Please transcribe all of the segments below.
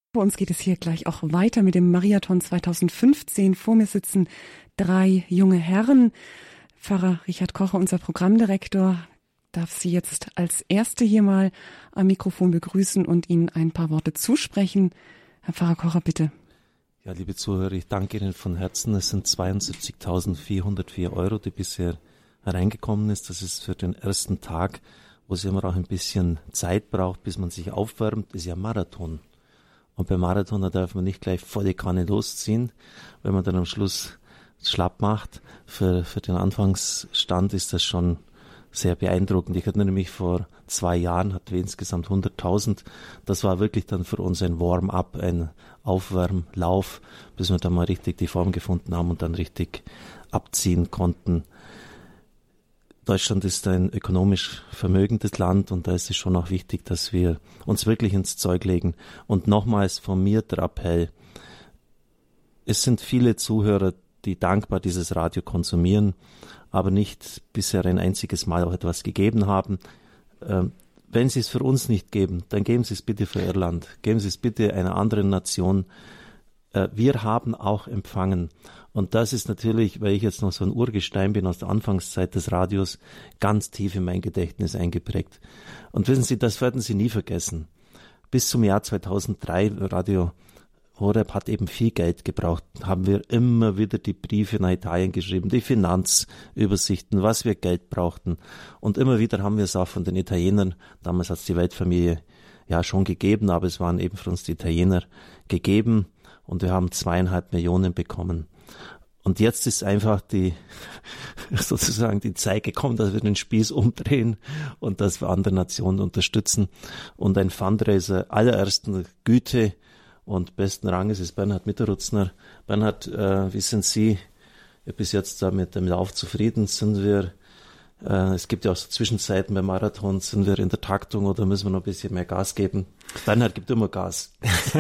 Bei uns geht es hier gleich auch weiter mit dem Mariathon 2015. Vor mir sitzen 3 junge Herren. Pfarrer Richard Kocher, unser Programmdirektor, darf Sie jetzt als Erste hier mal am Mikrofon begrüßen und Ihnen ein paar Worte zusprechen. Herr Pfarrer Kocher, bitte. Ja, liebe Zuhörer, ich danke Ihnen von Herzen. Es sind 72.404 Euro, die bisher hereingekommen ist. Das ist für den ersten Tag, wo es immer auch ein bisschen Zeit braucht, bis man sich aufwärmt. Das ist ja Marathon. Und beim Marathon, da darf man nicht gleich volle Kanne losziehen, wenn man dann am Schluss schlapp macht. Für den Anfangsstand ist das schon sehr beeindruckend. Ich erinnere mich, vor 2 Jahren hatten wir insgesamt 100.000. Das war wirklich dann für uns ein Warm-up, ein Aufwärmlauf, bis wir dann mal richtig die Form gefunden haben und dann richtig abziehen konnten. Deutschland ist ein ökonomisch vermögendes Land und da ist es schon auch wichtig, dass wir uns wirklich ins Zeug legen. Und nochmals von mir der Appell. Es sind viele Zuhörer, die dankbar dieses Radio konsumieren, aber nicht bisher ein einziges Mal auch etwas gegeben haben. Wenn Sie es für uns nicht geben, dann geben Sie es bitte für Irland. Geben Sie es bitte einer anderen Nation. Wir haben auch empfangen. Und das ist natürlich, weil ich jetzt noch so ein Urgestein bin aus der Anfangszeit des Radios, ganz tief in mein Gedächtnis eingeprägt. Und wissen Sie, das werden Sie nie vergessen. Bis zum Jahr 2003, Radio Horeb hat eben viel Geld gebraucht, haben wir immer wieder die Briefe nach Italien geschrieben, die Finanzübersichten, was wir Geld brauchten. Und immer wieder haben wir es auch von den Italienern, damals hat es die Weltfamilie ja schon gegeben, aber es waren eben für uns die Italiener gegeben und wir haben 2,5 Millionen bekommen. Und jetzt ist einfach sozusagen die Zeit gekommen, dass wir den Spieß umdrehen und dass wir andere Nationen unterstützen. Und ein Fundraiser allerersten Güte und besten Ranges ist Bernhard Mitterutzner. Bernhard, wie sind Sie bis jetzt da mit dem Lauf zufrieden? Sind wir, es gibt ja auch so Zwischenzeiten beim Marathon, sind wir in der Taktung oder müssen wir noch ein bisschen mehr Gas geben? Bernhard gibt immer Gas.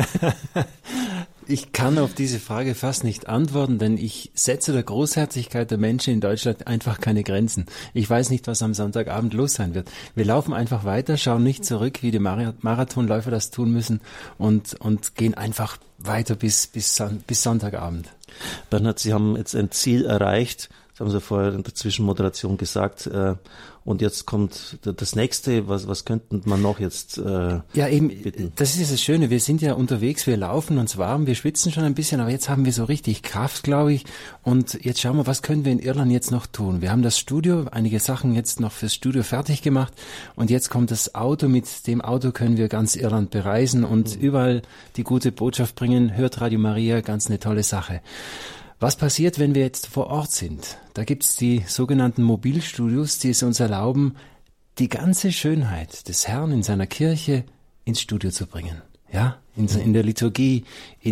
Ich kann auf diese Frage fast nicht antworten, denn ich setze der Großherzigkeit der Menschen in Deutschland einfach keine Grenzen. Ich weiß nicht, was am Sonntagabend los sein wird. Wir laufen einfach weiter, schauen nicht zurück, wie die Marathonläufer das tun müssen und gehen einfach weiter bis Sonntagabend. Bernhard, Sie haben jetzt ein Ziel erreicht. Das haben Sie vorher in der Zwischenmoderation gesagt. Und jetzt kommt das Nächste. Was könnte man noch jetzt ja, eben, bitten? Das ist das Schöne. Wir sind ja unterwegs, wir laufen uns warm, wir schwitzen schon ein bisschen, aber jetzt haben wir so richtig Kraft, glaube ich. Und jetzt schauen wir, was können wir in Irland jetzt noch tun? Wir haben das Studio, einige Sachen jetzt noch fürs Studio fertig gemacht. Und jetzt kommt das Auto. Mit dem Auto können wir ganz Irland bereisen und überall die gute Botschaft bringen. Hört Radio Maria, ganz eine tolle Sache. Was passiert, wenn wir jetzt vor Ort sind? Da gibt's die sogenannten Mobilstudios, die es uns erlauben, die ganze Schönheit des Herrn in seiner Kirche ins Studio zu bringen. Ja, in der Liturgie,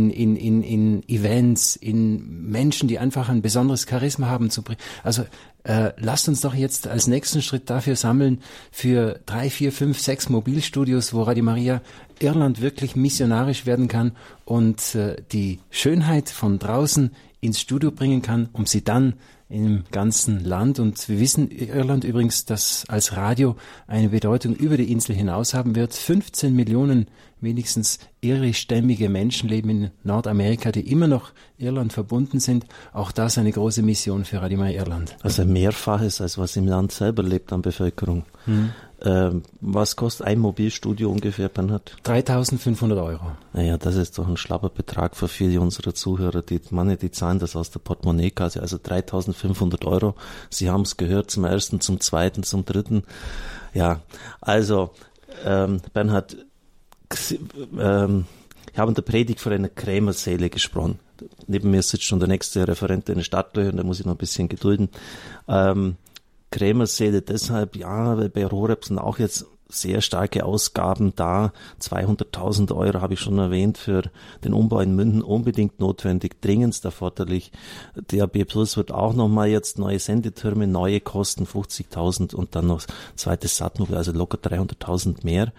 in Events, in Menschen, die einfach ein besonderes Charisma haben zu bringen. Also lasst uns doch jetzt als nächsten Schritt dafür sammeln, für 3, 4, 5, 6 Mobilstudios, wo Radio Maria Irland wirklich missionarisch werden kann und die Schönheit von draußen ins Studio bringen kann, um sie dann im ganzen Land, und wir wissen, Irland übrigens, dass als Radio eine Bedeutung über die Insel hinaus haben wird. 15 Millionen wenigstens irischstämmige Menschen leben in Nordamerika, die immer noch Irland verbunden sind. Auch das eine große Mission für Radio Maria Irland. Also Mehrfaches, als was im Land selber lebt an Bevölkerung. Was kostet ein Mobilstudio ungefähr, Bernhard? 3.500 Euro. Naja, das ist doch ein schlapper Betrag für viele unserer Zuhörer. Die zahlen das aus der Portemonnaiekasse, also 3.500 Euro. Sie haben es gehört, zum ersten, zum zweiten, zum dritten. Ja, also Bernhard, ich habe in der Predigt von einer Krämerseele gesprochen. Neben mir sitzt schon der nächste Referent in den Stadtlöchern, da muss ich noch ein bisschen gedulden. Krämerseele deshalb, ja, weil bei Horeb sind auch jetzt sehr starke Ausgaben da. 200.000 Euro habe ich schon erwähnt, für den Umbau in München unbedingt notwendig, dringendst erforderlich. DAB Plus wird auch nochmal jetzt neue Sendetürme, neue Kosten, 50.000 und dann noch zweites Satmobil, also locker 300.000 mehr.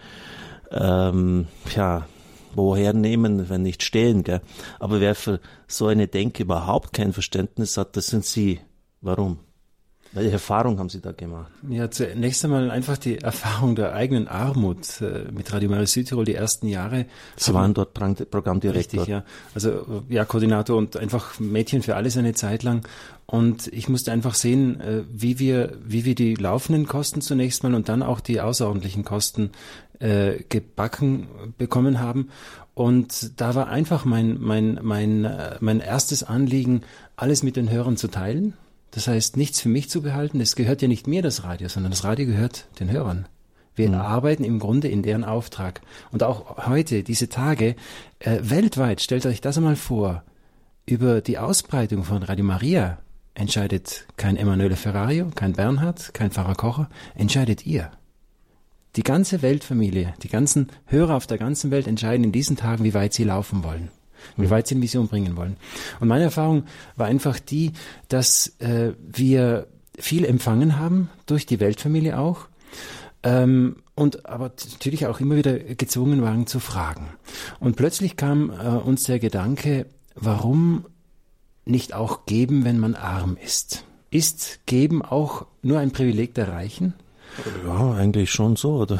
Woher nehmen, wenn nicht stehlen, gell? Aber wer für so eine Denke überhaupt kein Verständnis hat, das sind Sie. Warum? Welche Erfahrung haben Sie da gemacht? Ja, zunächst einmal einfach die Erfahrung der eigenen Armut mit Radio Maria Südtirol die ersten Jahre. Sie waren dort Programmdirektor. Richtig, ja. Also ja, Koordinator und einfach Mädchen für alles eine Zeit lang. Und ich musste einfach sehen, wie wir die laufenden Kosten zunächst mal und dann auch die außerordentlichen Kosten gebacken bekommen haben. Und da war einfach mein erstes Anliegen, alles mit den Hörern zu teilen. Das heißt, nichts für mich zu behalten. Es gehört ja nicht mir, das Radio, sondern das Radio gehört den Hörern. Wir arbeiten im Grunde in deren Auftrag. Und auch heute, diese Tage, weltweit, stellt euch das einmal vor, über die Ausbreitung von Radio Maria entscheidet kein Emanuele Ferrario, kein Bernhard, kein Pfarrer Kocher, entscheidet ihr. Die ganze Weltfamilie, die ganzen Hörer auf der ganzen Welt entscheiden in diesen Tagen, wie weit sie laufen wollen, wie weit sie eine Mission bringen wollen. Und meine Erfahrung war einfach die, dass wir viel empfangen haben, durch die Weltfamilie auch, und aber natürlich auch immer wieder gezwungen waren zu fragen. Und plötzlich kam uns der Gedanke, warum nicht auch geben, wenn man arm ist? Ist Geben auch nur ein Privileg der Reichen? Ja, eigentlich schon so, oder?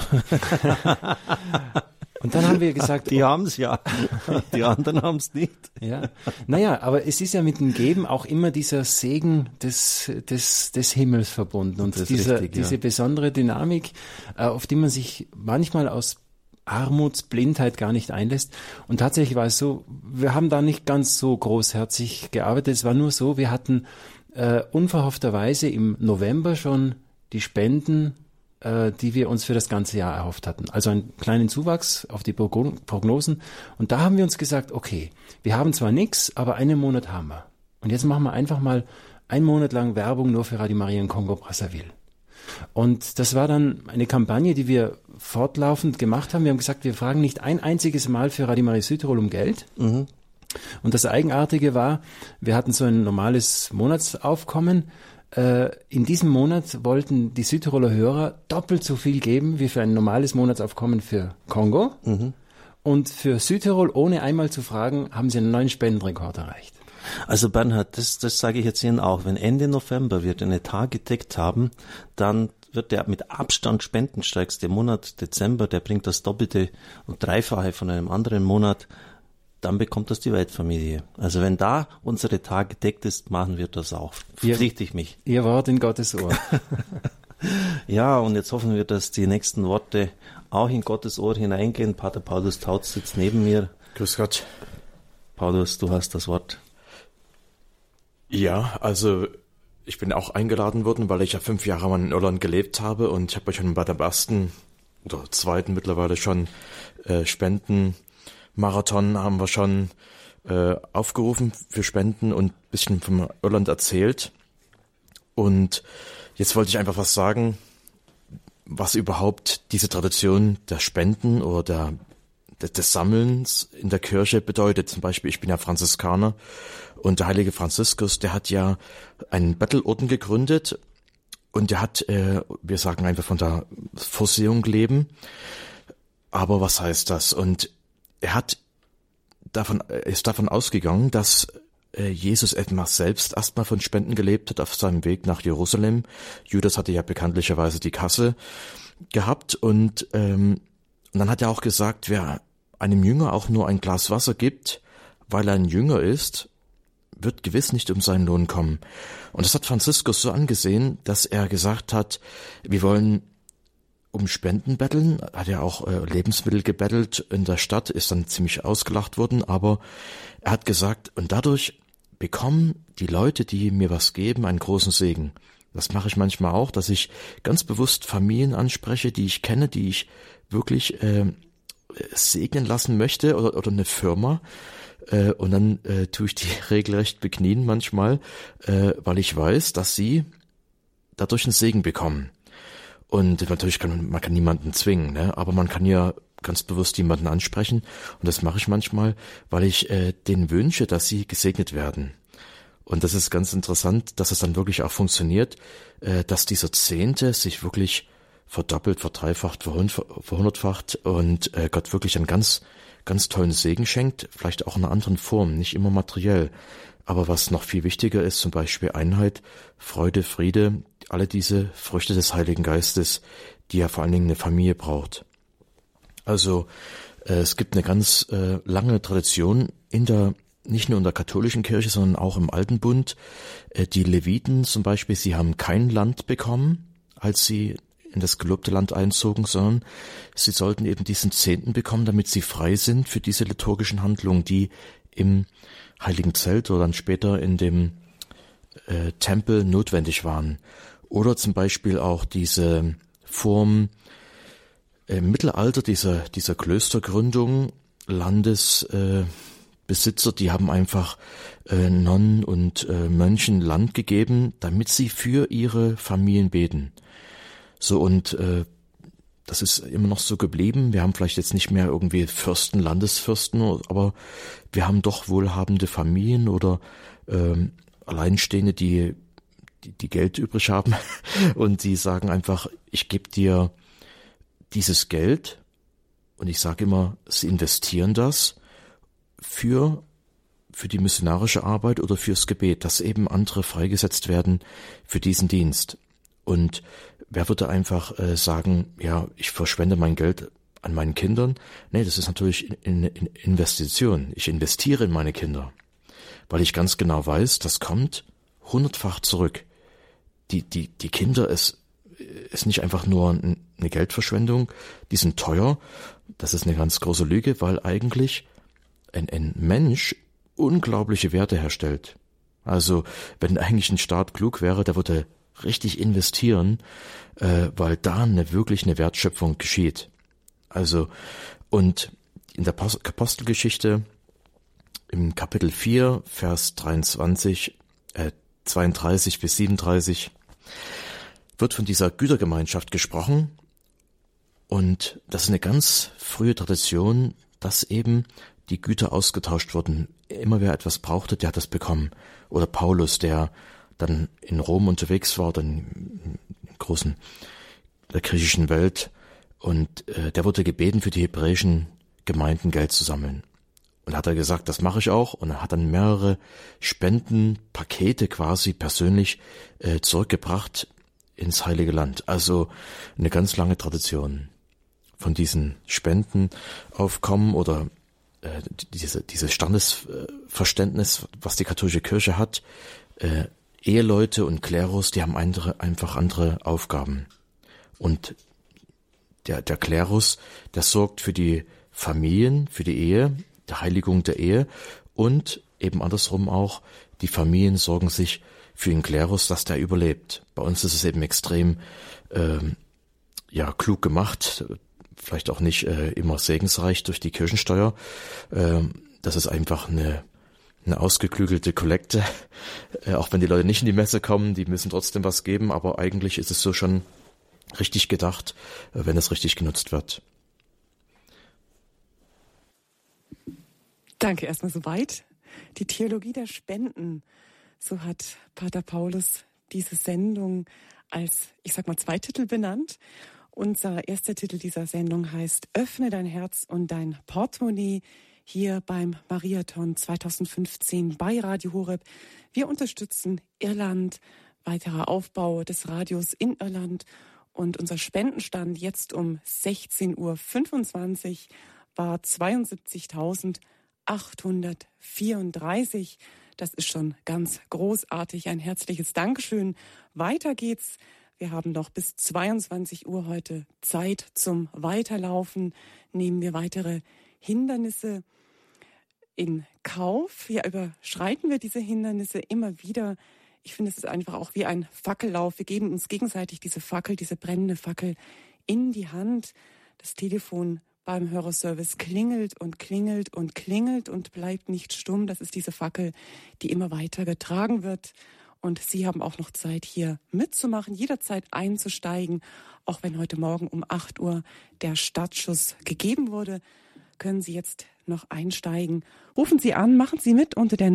Und dann haben wir gesagt... Die haben es ja, die anderen haben es nicht. Ja, naja, aber es ist ja mit dem Geben auch immer dieser Segen des Himmels verbunden und diese besondere Dynamik, auf die man sich manchmal aus Armutsblindheit gar nicht einlässt. Und tatsächlich war es so, wir haben da nicht ganz so großherzig gearbeitet. Es war nur so, wir hatten unverhoffterweise im November schon die Spenden, die wir uns für das ganze Jahr erhofft hatten. Also einen kleinen Zuwachs auf die Prognosen. Und da haben wir uns gesagt, okay, wir haben zwar nichts, aber einen Monat haben wir. Und jetzt machen wir einfach mal einen Monat lang Werbung nur für Radio Maria in Kongo-Brazzaville. Und das war dann eine Kampagne, die wir fortlaufend gemacht haben. Wir haben gesagt, wir fragen nicht ein einziges Mal für Radio Maria Südtirol um Geld. Mhm. Und das Eigenartige war, wir hatten so ein normales Monatsaufkommen. In diesem Monat wollten die Südtiroler Hörer doppelt so viel geben wie für ein normales Monatsaufkommen für Kongo. Mhm. Und für Südtirol, ohne einmal zu fragen, haben sie einen neuen Spendenrekord erreicht. Also Bernhard, das sage ich jetzt Ihnen auch. Wenn Ende November wir den Etat gedeckt haben, dann wird der mit Abstand spendenstärkste Monat Dezember, der bringt das Doppelte und Dreifache von einem anderen Monat. Dann bekommt das die Weltfamilie. Also wenn da unser Etat gedeckt ist, machen wir das auch. Verpflichte ich mich. Ihr Wort in Gottes Ohr. Ja, und jetzt hoffen wir, dass die nächsten Worte auch in Gottes Ohr hineingehen. Pater Paulus Tautz sitzt neben mir. Grüß Gott. Paulus, du hast das Wort. Ja, also ich bin auch eingeladen worden, weil ich ja 5 Jahre mal in Irland gelebt habe und ich habe schon bei der ersten oder zweiten mittlerweile schon Spendenmarathon haben wir schon aufgerufen für Spenden und ein bisschen von Irland erzählt. Und jetzt wollte ich einfach was sagen, was überhaupt diese Tradition der Spenden oder des Sammelns in der Kirche bedeutet. Zum Beispiel, ich bin ja Franziskaner und der heilige Franziskus, der hat ja einen Bettelorden gegründet und der hat, wir sagen einfach von der Vorsehung leben. Aber was heißt das? Und er ist davon ausgegangen, dass Jesus etwas selbst erstmal von Spenden gelebt hat auf seinem Weg nach Jerusalem. Judas hatte ja bekanntlicherweise die Kasse gehabt und dann hat er auch gesagt, wer einem Jünger auch nur ein Glas Wasser gibt, weil er ein Jünger ist, wird gewiss nicht um seinen Lohn kommen. Und das hat Franziskus so angesehen, dass er gesagt hat, wir wollen um Spenden betteln, hat er auch Lebensmittel gebettelt in der Stadt, ist dann ziemlich ausgelacht worden, aber er hat gesagt, und dadurch bekommen die Leute, die mir was geben, einen großen Segen. Das mache ich manchmal auch, dass ich ganz bewusst Familien anspreche, die ich kenne, die ich wirklich segnen lassen möchte oder eine Firma. Und dann tue ich die regelrecht beknien manchmal, weil ich weiß, dass sie dadurch einen Segen bekommen. Und natürlich kann man niemanden zwingen, ne? Aber man kann ja ganz bewusst jemanden ansprechen. Und das mache ich manchmal, weil ich denen wünsche, dass sie gesegnet werden. Und das ist ganz interessant, dass es dann wirklich auch funktioniert, dass dieser Zehnte sich wirklich verdoppelt, verdreifacht, verhundertfacht und Gott wirklich einen ganz, ganz tollen Segen schenkt, vielleicht auch in einer anderen Form, nicht immer materiell. Aber was noch viel wichtiger ist, zum Beispiel Einheit, Freude, Friede, alle diese Früchte des Heiligen Geistes, die ja vor allen Dingen eine Familie braucht. Also es gibt eine ganz lange Tradition nicht nur in der katholischen Kirche, sondern auch im Alten Bund. Die Leviten zum Beispiel, sie haben kein Land bekommen, als sie in das gelobte Land einzogen, sondern sie sollten eben diesen Zehnten bekommen, damit sie frei sind für diese liturgischen Handlungen, die im Heiligen Zelt oder dann später in dem Tempel notwendig waren. Oder zum Beispiel auch diese Form im Mittelalter dieser Klöstergründung, Landesbesitzer, die haben einfach Nonnen und Mönchen Land gegeben, damit sie für ihre Familien beten. So, und das ist immer noch so geblieben. Wir haben vielleicht jetzt nicht mehr irgendwie Fürsten, Landesfürsten, aber wir haben doch wohlhabende Familien oder Alleinstehende, die Geld übrig haben und die sagen einfach, ich gebe dir dieses Geld, und ich sage immer, sie investieren das für die missionarische Arbeit oder fürs Gebet, dass eben andere freigesetzt werden für diesen Dienst. Und wer würde einfach sagen, ja, ich verschwende mein Geld an meinen Kindern? Nee, das ist natürlich eine Investition. Ich investiere in meine Kinder, weil ich ganz genau weiß, das kommt 100-fach zurück. Die Kinder, ist nicht einfach nur eine Geldverschwendung, die sind teuer. Das ist eine ganz große Lüge, weil eigentlich ein Mensch unglaubliche Werte herstellt. Also wenn eigentlich ein Staat klug wäre, der würde richtig investieren, weil da wirklich eine Wertschöpfung geschieht. Also, und in der Apostelgeschichte im Kapitel 4, Vers 32 bis 37 wird von dieser Gütergemeinschaft gesprochen, und das ist eine ganz frühe Tradition, dass eben die Güter ausgetauscht wurden. Immer wer etwas brauchte, der hat das bekommen. Oder Paulus, der dann in Rom unterwegs war, dann in der griechischen Welt, und der wurde gebeten, für die hebräischen Gemeinden Geld zu sammeln. Und hat er gesagt, das mache ich auch, und er hat dann mehrere Spendenpakete quasi persönlich zurückgebracht ins Heilige Land. Also eine ganz lange Tradition von diesen Spendenaufkommen oder dieses Standesverständnis, was die katholische Kirche hat. Eheleute und Klerus, die haben einfach andere Aufgaben. Und der Klerus, der sorgt für die Familien, für die Ehe, der Heiligung der Ehe, und eben andersrum auch, die Familien sorgen sich für den Klerus, dass der überlebt. Bei uns ist es eben extrem klug gemacht, vielleicht auch nicht immer segensreich durch die Kirchensteuer. Das ist einfach eine ausgeklügelte Kollekte, auch wenn die Leute nicht in die Messe kommen, die müssen trotzdem was geben, aber eigentlich ist es so schon richtig gedacht, wenn es richtig genutzt wird. Danke erstmal soweit. Die Theologie der Spenden, so hat Pater Paulus diese Sendung als, Zweititel benannt. Unser erster Titel dieser Sendung heißt Öffne dein Herz und dein Portemonnaie, hier beim Mariathon 2015 bei Radio Horeb. Wir unterstützen Irland, weiterer Aufbau des Radios in Irland, und unser Spendenstand jetzt um 16.25 Uhr war 72.834. Das ist schon ganz großartig. Ein herzliches Dankeschön. Weiter geht's. Wir haben noch bis 22 Uhr heute Zeit zum Weiterlaufen. Nehmen wir weitere Hindernisse in Kauf. Ja, überschreiten wir diese Hindernisse immer wieder. Ich finde, es ist einfach auch wie ein Fackellauf. Wir geben uns gegenseitig diese Fackel, diese brennende Fackel in die Hand. Das Telefon beim Hörerservice klingelt und klingelt und klingelt und bleibt nicht stumm. Das ist diese Fackel, die immer weiter getragen wird. Und Sie haben auch noch Zeit, hier mitzumachen, jederzeit einzusteigen. Auch wenn heute Morgen um 8 Uhr der Startschuss gegeben wurde, können Sie jetzt noch einsteigen. Rufen Sie an, machen Sie mit unter der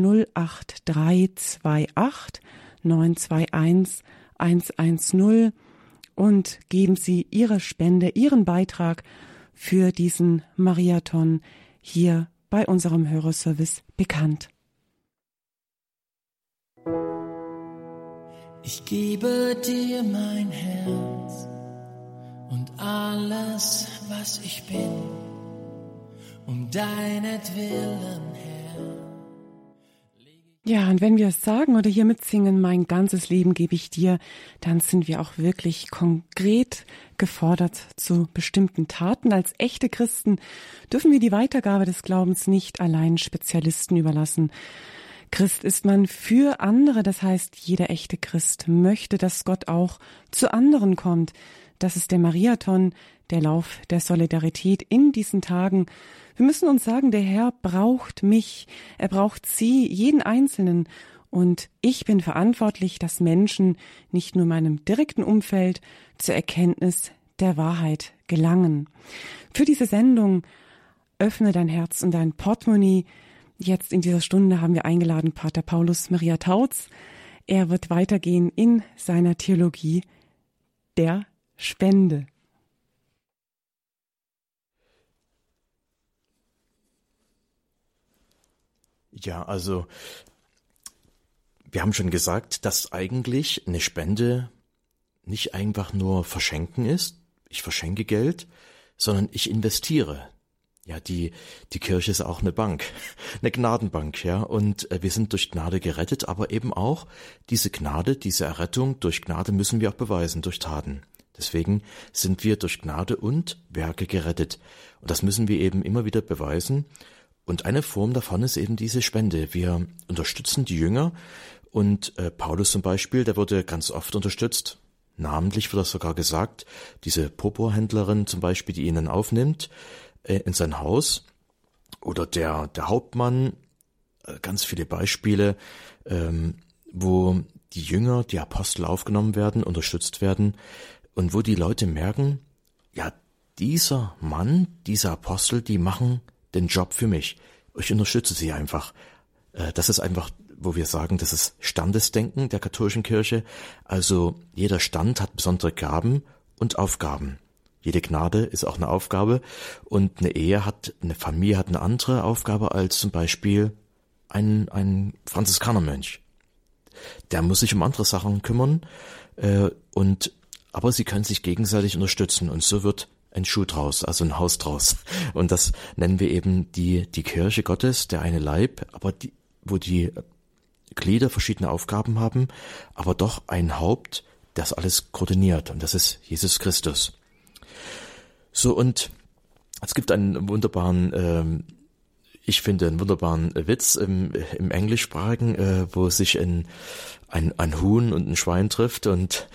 08328 921 110 und geben Sie Ihre Spende, Ihren Beitrag für diesen Mariathon hier bei unserem Hörerservice bekannt. Ich gebe dir mein Herz und alles, was ich bin, um deinetwillen, Herr. Ja, und wenn wir es sagen oder hier mitsingen, mein ganzes Leben gebe ich dir, dann sind wir auch wirklich konkret gefordert zu bestimmten Taten. Als echte Christen dürfen wir die Weitergabe des Glaubens nicht allein Spezialisten überlassen. Christ ist man für andere, das heißt, jeder echte Christ möchte, dass Gott auch zu anderen kommt. Das ist der Mariathon, der Lauf der Solidarität in diesen Tagen. Wir müssen uns sagen, der Herr braucht mich, er braucht Sie, jeden Einzelnen. Und ich bin verantwortlich, dass Menschen nicht nur in meinem direkten Umfeld zur Erkenntnis der Wahrheit gelangen. Für diese Sendung öffne dein Herz und dein Portemonnaie. Jetzt in dieser Stunde haben wir eingeladen Pater Paulus Maria Tautz. Er wird weitergehen in seiner Theologie der Spende. Ja, also wir haben schon gesagt, dass eigentlich eine Spende nicht einfach nur verschenken ist. Ich verschenke Geld, sondern ich investiere. Ja, die Kirche ist auch eine Bank, eine Gnadenbank, ja, und wir sind durch Gnade gerettet, aber eben auch diese Gnade, diese Errettung durch Gnade müssen wir auch beweisen, durch Taten. Deswegen sind wir durch Gnade und Werke gerettet. Und das müssen wir eben immer wieder beweisen. Und eine Form davon ist eben diese Spende. Wir unterstützen die Jünger und Paulus zum Beispiel, der wurde ganz oft unterstützt. Namentlich wird das sogar gesagt, diese Purpurhändlerin zum Beispiel, die ihn dann aufnimmt in sein Haus, oder der Hauptmann, ganz viele Beispiele, wo die Jünger, die Apostel aufgenommen werden, unterstützt werden und wo die Leute merken, ja, dieser Mann, diese Apostel, die machen den Job für mich. Ich unterstütze sie einfach. Das ist einfach, wo wir sagen, das ist Standesdenken der katholischen Kirche. Also jeder Stand hat besondere Gaben und Aufgaben. Jede Gnade ist auch eine Aufgabe und eine Familie hat eine andere Aufgabe als zum Beispiel ein Franziskanermönch. Der muss sich um andere Sachen kümmern, aber sie können sich gegenseitig unterstützen und so wird ein Schuh draus, also ein Haus draus. Und das nennen wir eben die Kirche Gottes, der eine Leib, aber wo die Glieder verschiedene Aufgaben haben, aber doch ein Haupt, das alles koordiniert und das ist Jesus Christus. So, und es gibt einen wunderbaren, ich finde einen wunderbaren Witz im Englischsprachigen, wo sich ein Huhn und ein Schwein trifft und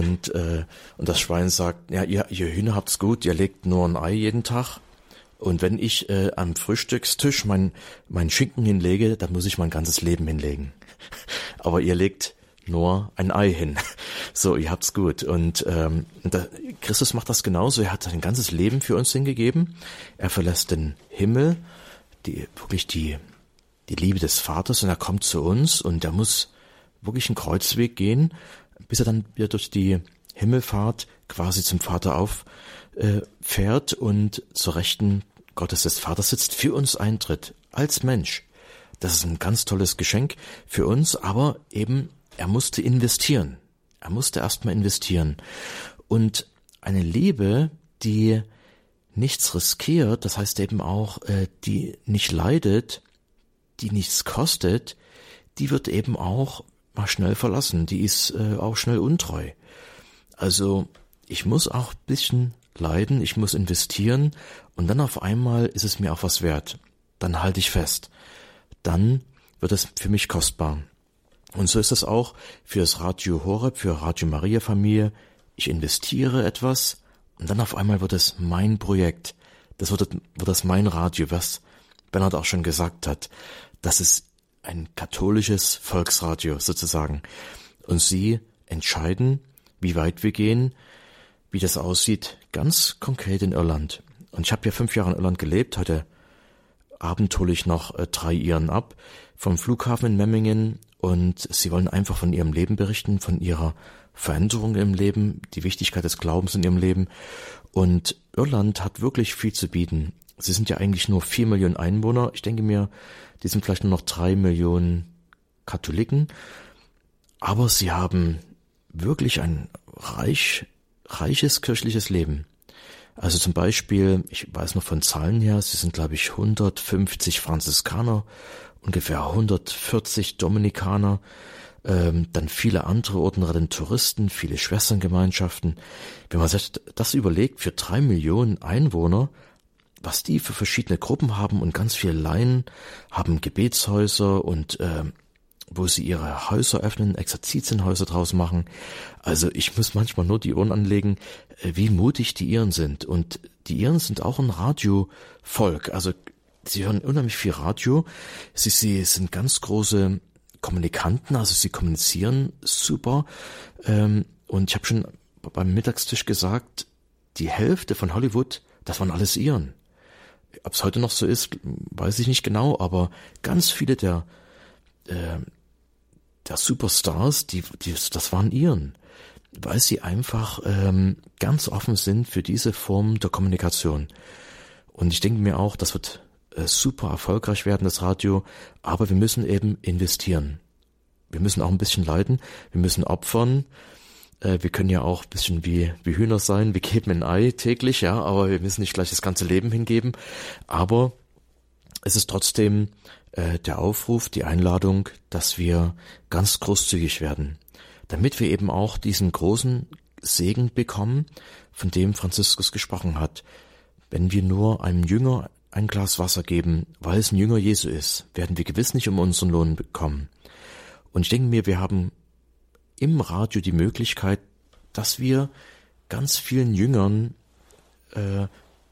das Schwein sagt, ja, ihr Hühner habt's gut, ihr legt nur ein Ei jeden Tag. Und wenn ich am Frühstückstisch mein Schinken hinlege, dann muss ich mein ganzes Leben hinlegen. Aber ihr legt nur ein Ei hin. So, ihr habt's gut. Und Christus macht das genauso. Er hat sein ganzes Leben für uns hingegeben. Er verlässt den Himmel, die Liebe des Vaters, und er kommt zu uns und er muss wirklich einen Kreuzweg gehen, bis er dann wieder durch die Himmelfahrt quasi zum Vater auffährt und zur Rechten Gottes des Vaters sitzt, für uns eintritt, als Mensch. Das ist ein ganz tolles Geschenk für uns, aber eben, er musste investieren. Er musste erstmal investieren. Und eine Liebe, die nichts riskiert, das heißt eben auch, die nicht leidet, die nichts kostet, die wird eben auch mal schnell verlassen. Die ist auch schnell untreu. Also ich muss auch ein bisschen leiden, ich muss investieren und dann auf einmal ist es mir auch was wert. Dann halte ich fest. Dann wird es für mich kostbar. Und so ist es auch für das Radio Horeb, für Radio Maria Familie. Ich investiere etwas und dann auf einmal wird es mein Projekt. Das wird das mein Radio, was Bernhard auch schon gesagt hat. Das ist ein katholisches Volksradio sozusagen. Und Sie entscheiden, wie weit wir gehen, wie das aussieht, ganz konkret in Irland. Und ich habe ja 5 Jahre in Irland gelebt. Heute Abend hole ich noch 3 Iren ab vom Flughafen in Memmingen und sie wollen einfach von ihrem Leben berichten, von ihrer Veränderung im Leben, die Wichtigkeit des Glaubens in ihrem Leben. Und Irland hat wirklich viel zu bieten. Sie sind ja eigentlich nur 4 Millionen Einwohner. Ich denke mir, die sind vielleicht nur noch 3 Millionen Katholiken. Aber sie haben wirklich ein reiches kirchliches Leben. Also zum Beispiel, ich weiß noch von Zahlen her, sie sind glaube ich 150 Franziskaner, ungefähr 140 Dominikaner, dann viele andere Ordinarinnen-Touristen, viele Schwesterngemeinschaften. Wenn man sich das überlegt, für 3 Millionen Einwohner, was die für verschiedene Gruppen haben und ganz viele Laien haben Gebetshäuser und wo sie ihre Häuser öffnen, Exerzitienhäuser draus machen. Also ich muss manchmal nur die Ohren anlegen, wie mutig die Iren sind. Und die Iren sind auch ein Radiovolk. Also sie hören unheimlich viel Radio. Sie sind ganz große Kommunikanten, also sie kommunizieren super. Und ich habe schon beim Mittagstisch gesagt, die Hälfte von Hollywood, das waren alles Iren. Ob es heute noch so ist, weiß ich nicht genau, aber ganz viele der Superstars, das waren Iren, weil sie einfach ganz offen sind für diese Form der Kommunikation. Und ich denke mir auch, das wird super erfolgreich werden, das Radio, aber wir müssen eben investieren. Wir müssen auch ein bisschen leiden, wir müssen opfern. Wir können ja auch ein bisschen wie Hühner sein, wir geben ein Ei täglich, ja, aber wir müssen nicht gleich das ganze Leben hingeben. Aber es ist trotzdem der Aufruf, die Einladung, dass wir ganz großzügig werden, damit wir eben auch diesen großen Segen bekommen, von dem Franziskus gesprochen hat. Wenn wir nur einem Jünger ein Glas Wasser geben, weil es ein Jünger Jesu ist, werden wir gewiss nicht um unseren Lohn bekommen. Und ich denke mir, wir haben im Radio die Möglichkeit, dass wir ganz vielen Jüngern ein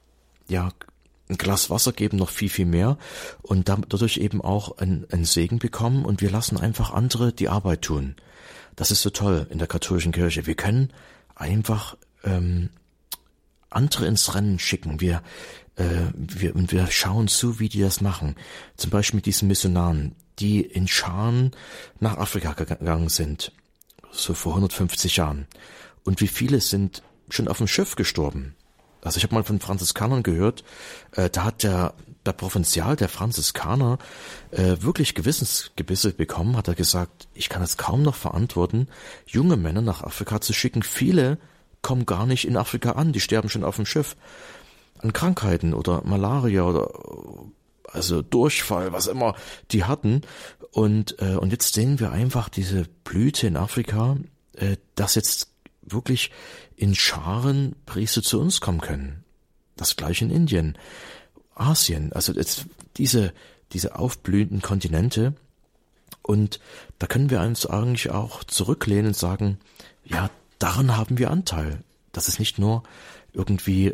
Glas Wasser geben, noch viel, viel mehr und dadurch eben auch einen Segen bekommen und wir lassen einfach andere die Arbeit tun. Das ist so toll in der katholischen Kirche. Wir können einfach andere ins Rennen schicken. Wir schauen zu, wie die das machen. Zum Beispiel mit diesen Missionaren, die in Scharen nach Afrika gegangen sind, so vor 150 Jahren. Und wie viele sind schon auf dem Schiff gestorben? Also ich habe mal von Franziskanern gehört, da hat der Provinzial der Franziskaner wirklich Gewissensgebisse bekommen, hat er gesagt, ich kann es kaum noch verantworten, junge Männer nach Afrika zu schicken. Viele kommen gar nicht in Afrika an, die sterben schon auf dem Schiff an Krankheiten oder Malaria oder also Durchfall, was immer die hatten. Und jetzt sehen wir einfach diese Blüte in Afrika, dass jetzt wirklich in Scharen Priester zu uns kommen können. Das gleiche in Indien, Asien, also jetzt diese aufblühenden Kontinente. Und da können wir uns eigentlich auch zurücklehnen und sagen, ja, daran haben wir Anteil. Das ist nicht nur irgendwie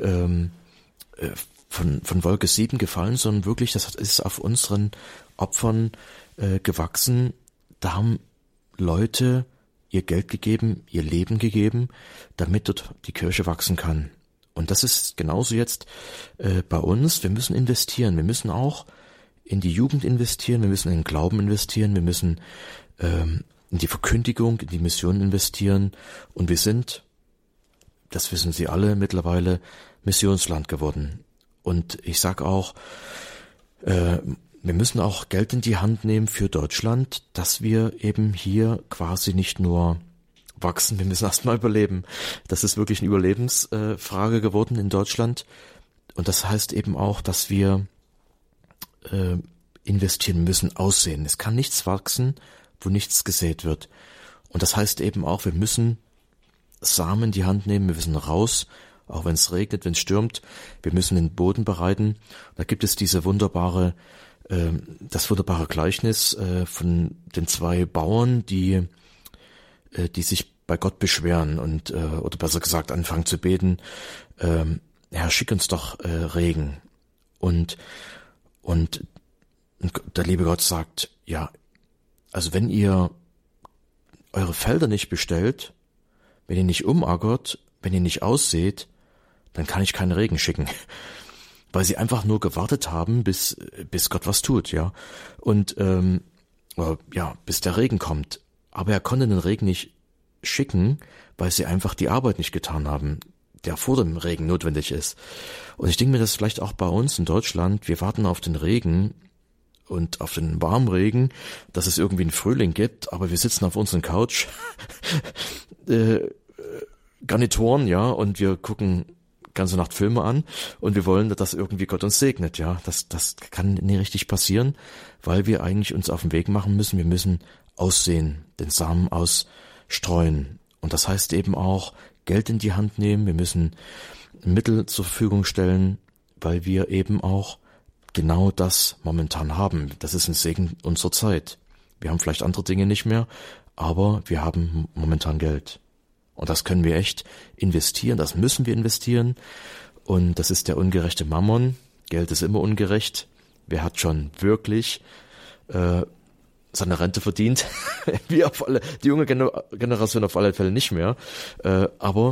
von Wolke 7 gefallen, sondern wirklich, das ist auf unseren Opfern gewachsen. Da haben Leute ihr Geld gegeben, ihr Leben gegeben, damit dort die Kirche wachsen kann. Und das ist genauso jetzt bei uns. Wir müssen investieren. Wir müssen auch in die Jugend investieren. Wir müssen in den Glauben investieren. Wir müssen in die Verkündigung, in die Mission investieren. Und wir sind, das wissen Sie alle, mittlerweile Missionsland geworden. Und ich sage auch, wir müssen auch Geld in die Hand nehmen für Deutschland, dass wir eben hier quasi nicht nur wachsen, wir müssen erstmal überleben. Das ist wirklich eine Überlebensfrage geworden in Deutschland. Und das heißt eben auch, dass wir investieren müssen, aussehen. Es kann nichts wachsen, wo nichts gesät wird. Und das heißt eben auch, wir müssen Samen in die Hand nehmen, wir müssen raus, auch wenn es regnet, wenn es stürmt. Wir müssen den Boden bereiten. Da gibt es das wunderbare Gleichnis von den 2 Bauern, die sich bei Gott beschweren und oder besser gesagt anfangen zu beten, Herr, schick uns doch Regen. Und der liebe Gott sagt, ja, also wenn ihr eure Felder nicht bestellt, wenn ihr nicht umackert, wenn ihr nicht aussät, dann kann ich keinen Regen schicken. Weil sie einfach nur gewartet haben, bis Gott was tut, ja. Und bis der Regen kommt. Aber er konnte den Regen nicht schicken, weil sie einfach die Arbeit nicht getan haben, der vor dem Regen notwendig ist. Und ich denke mir, das ist vielleicht auch bei uns in Deutschland, wir warten auf den Regen und auf den Warmregen, dass es irgendwie einen Frühling gibt, aber wir sitzen auf unseren Couch Garnituren, ja, und wir gucken ganze Nacht Filme an und wir wollen, dass irgendwie Gott uns segnet, ja. Das kann nie richtig passieren, weil wir eigentlich uns auf den Weg machen müssen. Wir müssen aussehen, den Samen ausstreuen. Und das heißt eben auch Geld in die Hand nehmen. Wir müssen Mittel zur Verfügung stellen, weil wir eben auch genau das momentan haben. Das ist ein Segen unserer Zeit. Wir haben vielleicht andere Dinge nicht mehr, aber wir haben momentan Geld. Und das können wir echt investieren, das müssen wir investieren. Und das ist der ungerechte Mammon. Geld ist immer ungerecht. Wer hat schon wirklich seine Rente verdient? Die junge Generation auf alle Fälle nicht mehr. Aber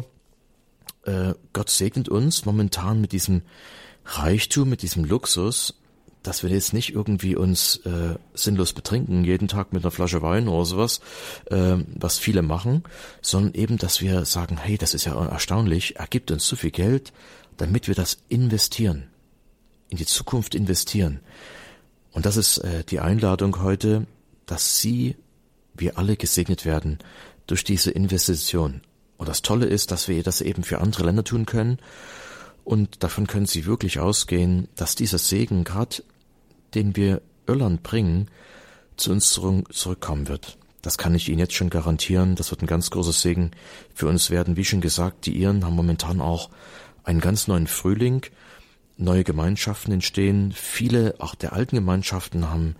Gott segnet uns momentan mit diesem Reichtum, mit diesem Luxus, dass wir jetzt nicht irgendwie uns sinnlos betrinken, jeden Tag mit einer Flasche Wein oder sowas, was viele machen, sondern eben, dass wir sagen, hey, das ist ja erstaunlich, er gibt uns so viel Geld, damit wir das investieren, in die Zukunft investieren. Und das ist die Einladung heute, dass wir alle gesegnet werden durch diese Investition. Und das Tolle ist, dass wir das eben für andere Länder tun können. Und davon können Sie wirklich ausgehen, dass dieser Segen, gerade den wir Irland bringen, zu uns zurückkommen wird. Das kann ich Ihnen jetzt schon garantieren. Das wird ein ganz großer Segen für uns werden. Wie schon gesagt, die Iren haben momentan auch einen ganz neuen Frühling. Neue Gemeinschaften entstehen. Viele, auch der alten Gemeinschaften, haben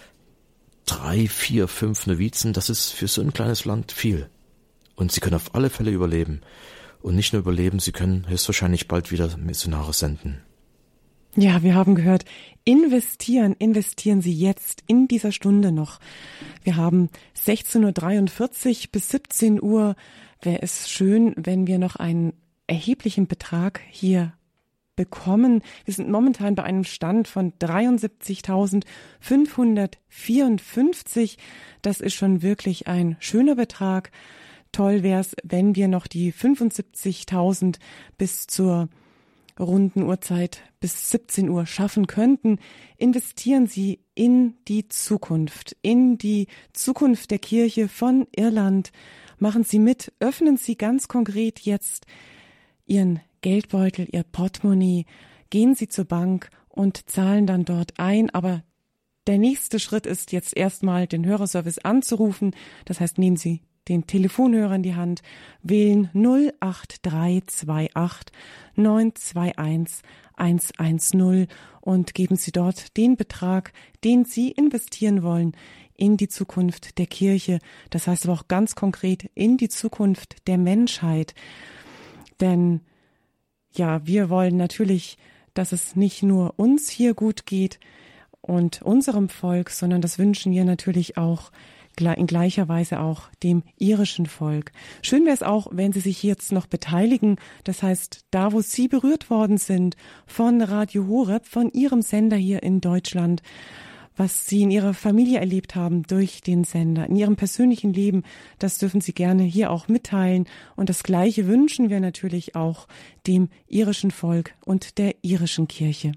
3, 4, 5 Novizen. Das ist für so ein kleines Land viel. Und sie können auf alle Fälle überleben. Und nicht nur überleben, sie können höchstwahrscheinlich bald wieder Missionare senden. Ja, wir haben gehört, investieren Sie jetzt in dieser Stunde noch. Wir haben 16:43 bis 17 Uhr. Wäre es schön, wenn wir noch einen erheblichen Betrag hier bekommen. Wir sind momentan bei einem Stand von 73.554. Das ist schon wirklich ein schöner Betrag. Toll wäre es, wenn wir noch die 75.000 bis zur runden Uhrzeit bis 17 Uhr schaffen könnten. Investieren Sie in die Zukunft der Kirche von Irland. Machen Sie mit, öffnen Sie ganz konkret jetzt Ihren Geldbeutel, Ihr Portemonnaie, gehen Sie zur Bank und zahlen dann dort ein. Aber der nächste Schritt ist jetzt erstmal den Hörerservice anzurufen. Das heißt, nehmen Sie den Telefonhörer in die Hand, wählen 08328 921 110 und geben Sie dort den Betrag, den Sie investieren wollen in die Zukunft der Kirche. Das heißt aber auch ganz konkret in die Zukunft der Menschheit. Denn ja, wir wollen natürlich, dass es nicht nur uns hier gut geht und unserem Volk, sondern das wünschen wir natürlich auch in gleicher Weise auch dem irischen Volk. Schön wäre es auch, wenn Sie sich jetzt noch beteiligen. Das heißt, da wo Sie berührt worden sind von Radio Horeb, von Ihrem Sender hier in Deutschland, was Sie in Ihrer Familie erlebt haben durch den Sender, in Ihrem persönlichen Leben, das dürfen Sie gerne hier auch mitteilen. Und das Gleiche wünschen wir natürlich auch dem irischen Volk und der irischen Kirche.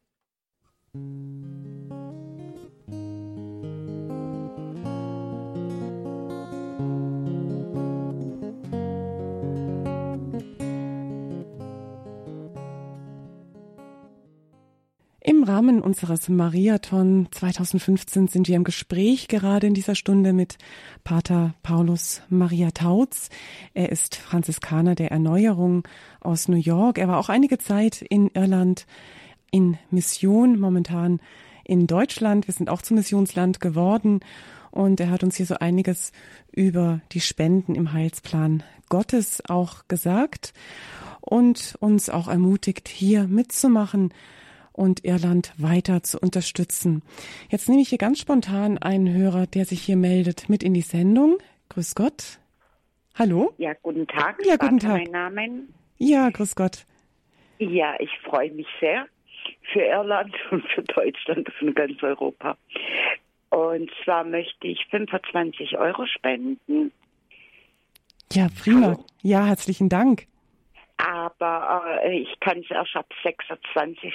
Im Rahmen unseres Mariathon 2015 sind wir im Gespräch gerade in dieser Stunde mit Pater Paulus Maria Tautz. Er ist Franziskaner der Erneuerung aus New York. Er war auch einige Zeit in Irland in Mission, momentan in Deutschland. Wir sind auch zum Missionsland geworden und er hat uns hier so einiges über die Spenden im Heilsplan Gottes auch gesagt und uns auch ermutigt, hier mitzumachen und Irland weiter zu unterstützen. Jetzt nehme ich hier ganz spontan einen Hörer, der sich hier meldet, mit in die Sendung. Grüß Gott. Hallo? Ja, guten Tag. Ja, guten Tag. Mein Name. Ja, grüß Gott. Ja, ich freue mich sehr für Irland und für Deutschland und ganz Europa. Und zwar möchte ich 25 € spenden. Ja, prima. Hallo? Ja, herzlichen Dank. Aber ich kann es erst ab 26.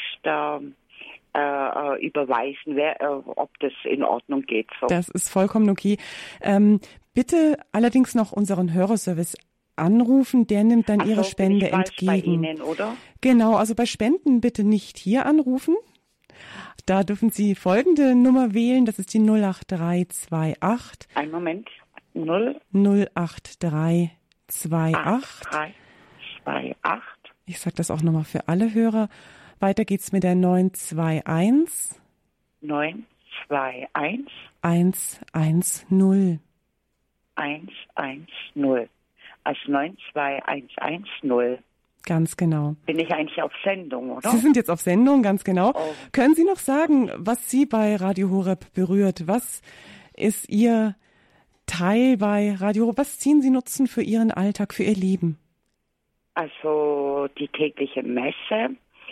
Überweisen, ob das in Ordnung geht. So. Das ist vollkommen okay. Bitte allerdings noch unseren Hörerservice anrufen, der nimmt dann Ihre Spende entgegen. Bei Ihnen, oder? Genau, also bei Spenden bitte nicht hier anrufen. Da dürfen Sie folgende Nummer wählen, das ist die 08328. Einen Moment. 08328. 8328. Ich sage das auch nochmal für alle Hörer. Weiter geht's mit der 921. 921. 110. 110. Also 92110. Ganz genau. Bin ich eigentlich auf Sendung, oder? Sie sind jetzt auf Sendung, ganz genau. Oh. Können Sie noch sagen, was Sie bei Radio Horeb berührt? Was ist Ihr Teil bei Radio Horeb? Was ziehen Sie Nutzen für Ihren Alltag, für Ihr Leben? Also die tägliche Messe,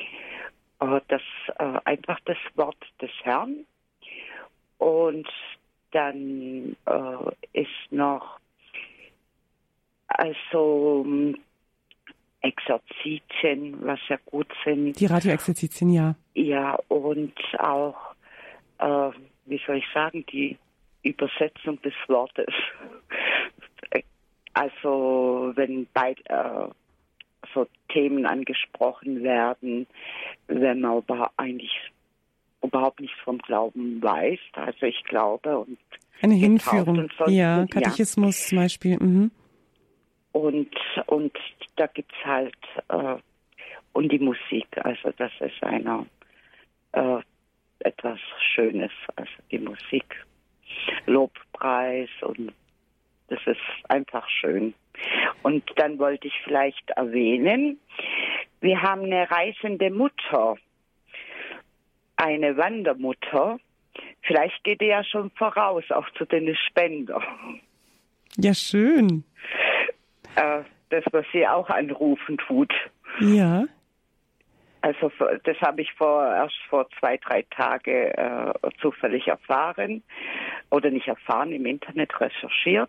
einfach das Wort des Herrn. Und dann ist noch Exerzitien, was ja gut sind. Die Radioexerzitien, ja. Ja, und auch, wie soll ich sagen, die Übersetzung des Wortes. Also wenn so Themen angesprochen werden, wenn man eigentlich überhaupt nichts vom Glauben weiß. Also ich glaube und eine Hinführung, ja, Katechismus zum Beispiel. Mhm. Und da gibt's halt und die Musik, also das ist etwas Schönes, also die Musik, Lobpreis und das ist einfach schön. Und dann wollte ich vielleicht erwähnen, wir haben eine reisende Mutter, eine Wandermutter. Vielleicht geht ihr ja schon voraus, auch zu den Spender. Ja, schön. Das, was sie auch anrufen tut. Ja. Also das habe ich erst vor 2-3 Tagen zufällig erfahren. Oder nicht erfahren, im Internet recherchiert.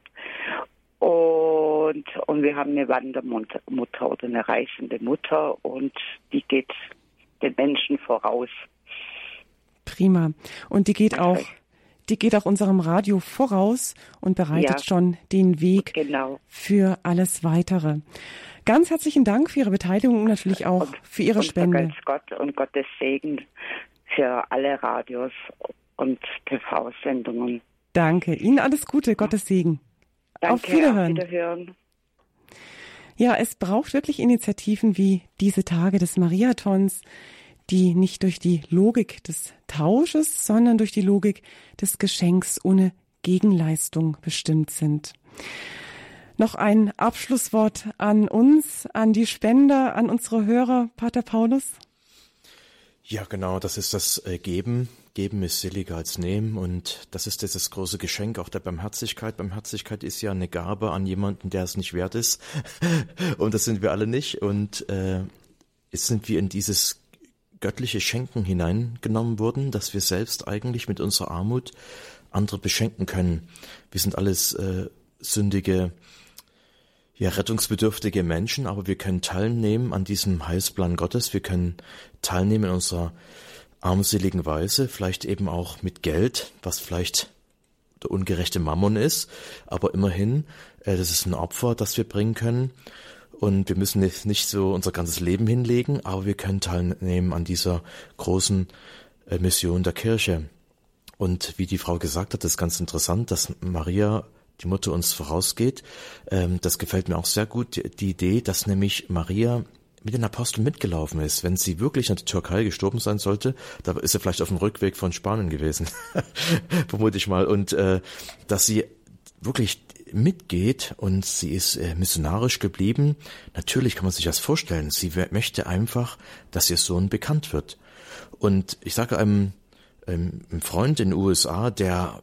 Und wir haben eine Wandermutter oder eine reisende Mutter und die geht den Menschen voraus. Prima. Und die geht auch unserem Radio voraus und bereitet schon den Weg für alles Weitere. Ganz herzlichen Dank für Ihre Beteiligung und natürlich auch für Ihre Spende. Und Gott und Gottes Segen für alle Radios und TV-Sendungen. Danke. Ihnen alles Gute, Gottes Segen. Danke, auf Wiederhören. Auf Wiederhören. Ja, es braucht wirklich Initiativen wie diese Tage des Mariathons, die nicht durch die Logik des Tausches, sondern durch die Logik des Geschenks ohne Gegenleistung bestimmt sind. Noch ein Abschlusswort an uns, an die Spender, an unsere Hörer, Pater Paulus? Ja, genau, das ist das Geben. Geben ist seliger als Nehmen und das ist dieses große Geschenk auch der Barmherzigkeit. Barmherzigkeit ist ja eine Gabe an jemanden, der es nicht wert ist und das sind wir alle nicht und jetzt sind wir in dieses göttliche Schenken hineingenommen worden, dass wir selbst eigentlich mit unserer Armut andere beschenken können. Wir sind alles sündige, rettungsbedürftige Menschen, aber wir können teilnehmen an diesem Heilsplan Gottes. Wir können teilnehmen in unserer armseligen Weise, vielleicht eben auch mit Geld, was vielleicht der ungerechte Mammon ist, aber immerhin, das ist ein Opfer, das wir bringen können. Und wir müssen nicht so unser ganzes Leben hinlegen, aber wir können teilnehmen an dieser großen Mission der Kirche. Und wie die Frau gesagt hat, ist ganz interessant, dass Maria, die Mutter, uns vorausgeht. Das gefällt mir auch sehr gut, die Idee, dass nämlich Maria mit den Aposteln mitgelaufen ist. Wenn sie wirklich in der Türkei gestorben sein sollte, da ist sie vielleicht auf dem Rückweg von Spanien gewesen, vermute ich mal. Und dass sie wirklich mitgeht und sie ist missionarisch geblieben. Natürlich kann man sich das vorstellen. Sie möchte einfach, dass ihr Sohn bekannt wird. Und ich sage einem Freund in den USA, der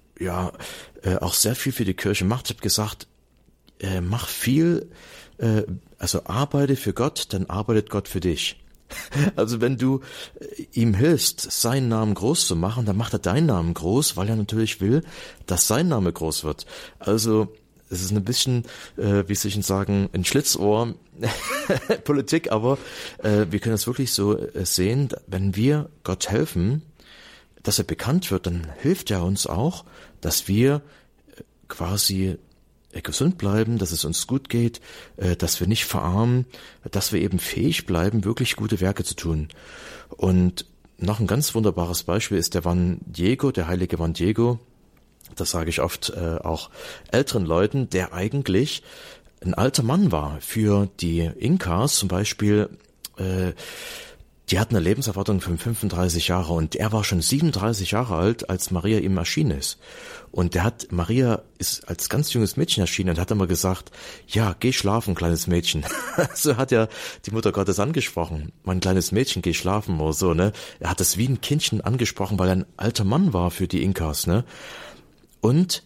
auch sehr viel für die Kirche macht, hat gesagt, mach viel, also arbeite für Gott, dann arbeitet Gott für dich. Also wenn du ihm hilfst, seinen Namen groß zu machen, dann macht er deinen Namen groß, weil er natürlich will, dass sein Name groß wird. Also es ist ein bisschen, wie soll ich denn sagen, ein Schlitzohr Politik, aber wir können das wirklich so sehen, wenn wir Gott helfen, dass er bekannt wird, dann hilft er uns auch, dass wir quasi gesund bleiben, dass es uns gut geht, dass wir nicht verarmen, dass wir eben fähig bleiben, wirklich gute Werke zu tun. Und noch ein ganz wunderbares Beispiel ist der Juan Diego, der heilige Juan Diego. Das sage ich oft auch älteren Leuten, der eigentlich ein alter Mann war. Für die Inkas zum Beispiel, die hatten eine Lebenserwartung von 35 Jahre und er war schon 37 Jahre alt, als Maria ihm erschienen ist. Und Maria ist als ganz junges Mädchen erschienen und hat immer gesagt, ja, geh schlafen, kleines Mädchen. So hat ja die Mutter Gottes angesprochen. Mein kleines Mädchen, geh schlafen oder so, ne? Er hat das wie ein Kindchen angesprochen, weil er ein alter Mann war für die Inkas, ne? Und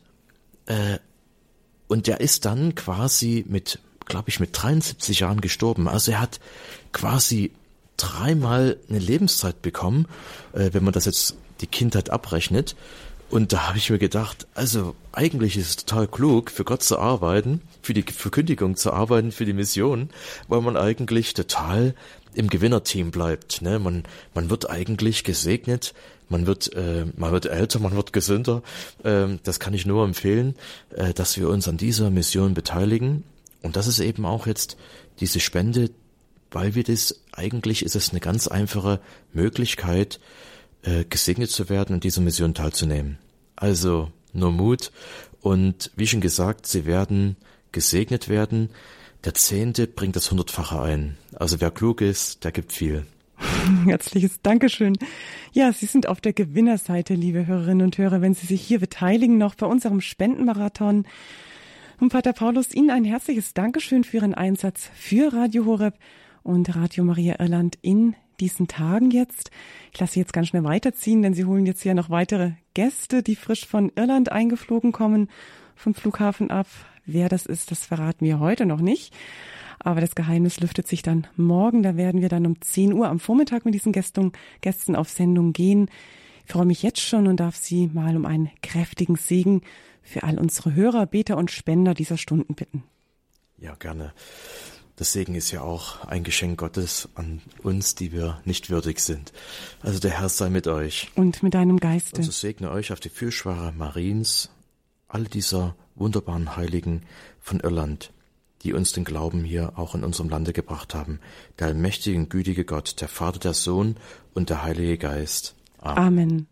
der ist dann quasi mit 73 Jahren gestorben. Also er hat quasi 3-mal eine Lebenszeit bekommen, wenn man das jetzt die Kindheit abrechnet. Und da habe ich mir gedacht, also eigentlich ist es total klug, für Gott zu arbeiten, für die Verkündigung zu arbeiten, für die Mission, weil man eigentlich total im Gewinnerteam bleibt. Ne? Man wird eigentlich gesegnet, man wird älter, man wird gesünder. Das kann ich nur empfehlen, dass wir uns an dieser Mission beteiligen. Und das ist eben auch jetzt diese Spende, weil eigentlich ist es eine ganz einfache Möglichkeit, gesegnet zu werden und dieser Mission teilzunehmen. Also nur Mut und wie schon gesagt, sie werden gesegnet werden. Der 10. bringt das 100-fache ein. Also wer klug ist, der gibt viel. Herzliches Dankeschön. Ja, Sie sind auf der Gewinnerseite, liebe Hörerinnen und Hörer, wenn Sie sich hier beteiligen, noch bei unserem Spendenmarathon. Und Pater Paulus, Ihnen ein herzliches Dankeschön für Ihren Einsatz für Radio Horeb und Radio Maria Irland in diesen Tagen jetzt. Ich lasse Sie jetzt ganz schnell weiterziehen, denn Sie holen jetzt ja noch weitere Gäste, die frisch von Irland eingeflogen kommen, vom Flughafen ab. Wer das ist, das verraten wir heute noch nicht. Aber das Geheimnis lüftet sich dann morgen. Da werden wir dann um 10 Uhr am Vormittag mit diesen Gästen auf Sendung gehen. Ich freue mich jetzt schon und darf Sie mal um einen kräftigen Segen für all unsere Hörer, Beter und Spender dieser Stunden bitten. Ja, gerne. Das Segen ist ja auch ein Geschenk Gottes an uns, die wir nicht würdig sind. Also der Herr sei mit euch. Und mit deinem Geiste. Und so segne euch auf die Fürschware Mariens, all dieser wunderbaren Heiligen von Irland, die uns den Glauben hier auch in unserem Lande gebracht haben. Der allmächtige und gütige Gott, der Vater, der Sohn und der Heilige Geist. Amen.